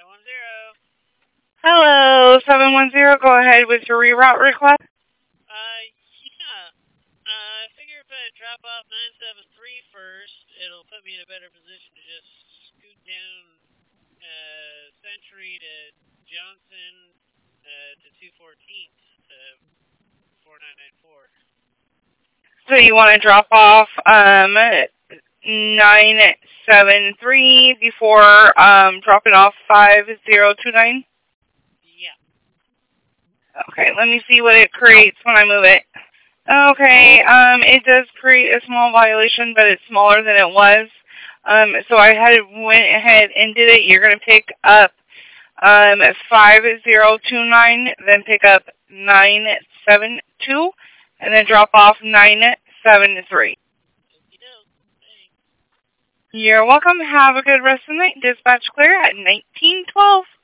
Hello, 710. Go ahead with your reroute request. Yeah. I figure if I drop off 973 first, it'll put me in a better position to just scoot down Century to Johnson to 214th to 4994. So you want to drop off 973 before dropping off 5029? Yeah. Okay, let me see what it creates when I move it. Okay, it does create a small violation, but it's smaller than it was. So I went ahead and did it. You're going to pick up 5029, then pick up 972, and then drop off 973. You're welcome. Have a good rest of the night. Dispatch clear at 1912.